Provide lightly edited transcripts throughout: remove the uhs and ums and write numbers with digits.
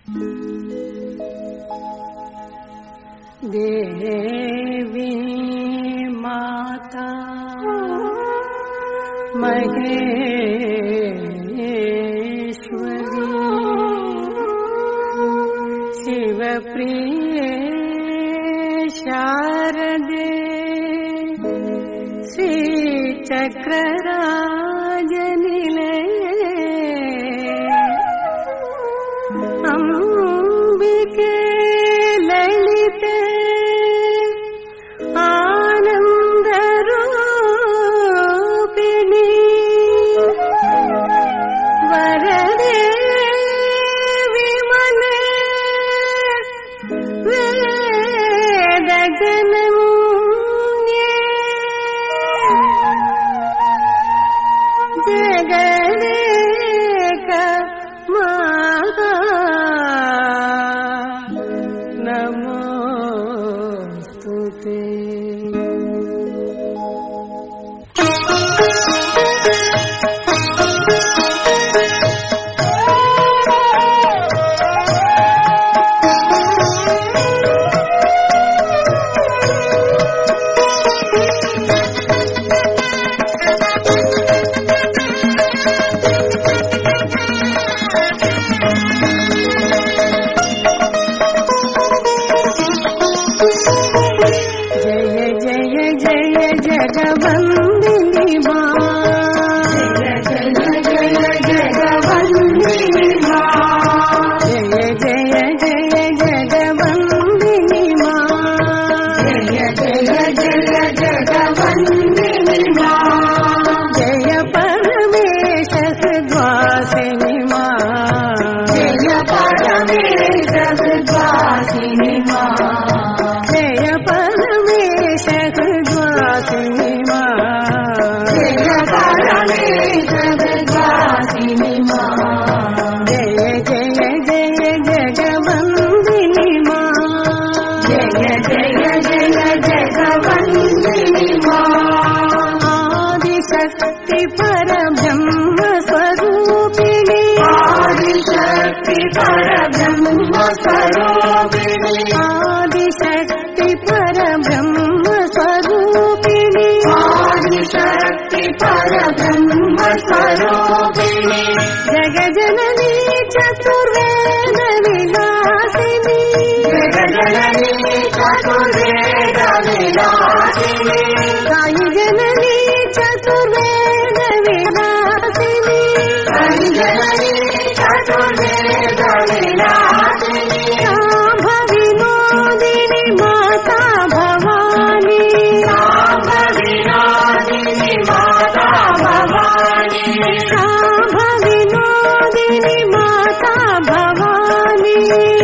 देवी माता महेश्वरी शिवप्रिये शारदे श्रीचक्रराजनिलये अम्बिके ललिते आनन्दरूपिणी वरदे विमले वेदगणमुन्ये जगदेक माता नमोस्तुते। जगवंदिनी माँ जय जय जय जगवंदिनी माँ जय जय जय जगवंदिनी माँ जय जय जय जगवंदिनी माँ जय परमेश द्वासिनी माँ जय परमेश द्वासिनी माँ जय परमेश द्वासिनी माँ जय परमेश द्वासिनी माँ जय जय जय जगवंदिनी माँ जय जय जय जगवंदिनी माँ आदिशक्ति परब्रह्म स्वरूपिणी आदिशक्ति परब्रह्म स्वरूपिणी आदिशक्ति परब्रह्म स्वरूपिणी आदिशक्ति परब्रह्म स्वरूपिणी जगजननी चतुर्वेद विलासिनी जगजननी चतुर्वेद विलासिनी साई जननी चतुर्वेद विलासिनी साई जननी चतुर्वेद विलासिनी विनोदिनी माता भवानी विनोदिनी माता भवानी विनोदिनी माता भवानी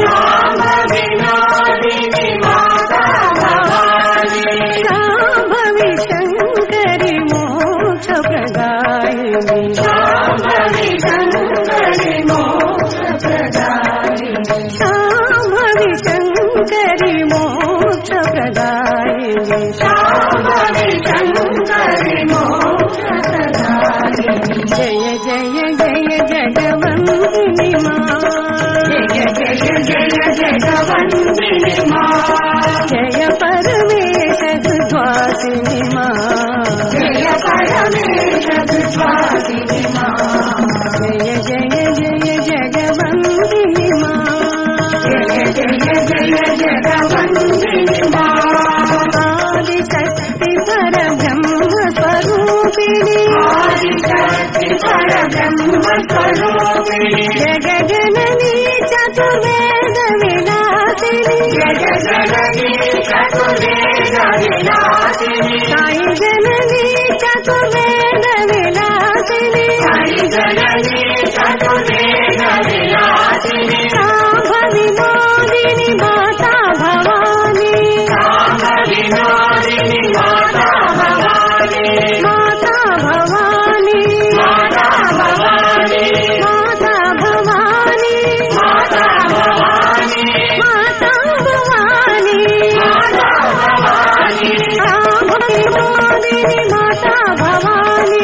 विनोदिनी माता भवानी शांभवी शंकरी मोक्ष प्रदायिनी शांभवी शंकरी मोक्ष प्रदायिनी शांभवी शंकरी मोक्ष प्रदायिनी शांभवी शंकरी मोक्ष प्रदायिनी जय जय जय जगवंदिनी माँ जय जय जय जगवंदिनी माँ जय परमेश द्वासिनी माँ जय परमेश द्वासिनी माँ जय जय जय जगवंदिनी माँ जय जय जय जगवंदिनी माँ आदिशक्ति परब्रह्म स्वरूपिणी आदिशक्ति परब्रह्म स्वरूपिणी जगजननी चतुर्वेद विलासिनी जगजननी चतुर्वेद विलासिनी साई जननी चतुर्वेद विलासिनी साई जननी चतुर्वेद विलासिनी विनोदिनी माता भवानी विनोदिनी माता भवानी माता भवानी माता भवानी माता भवानी माता भवानी माता भवानी माता भवानी विनोदिनी माता भवानी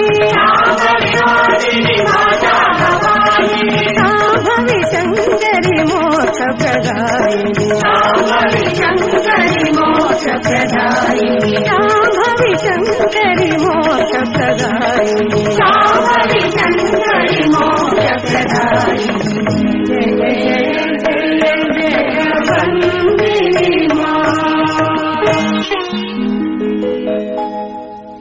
विनोदिनी माता भवानी शांभवी शंकरी मोक्ष शब्दगायिनी शंकरी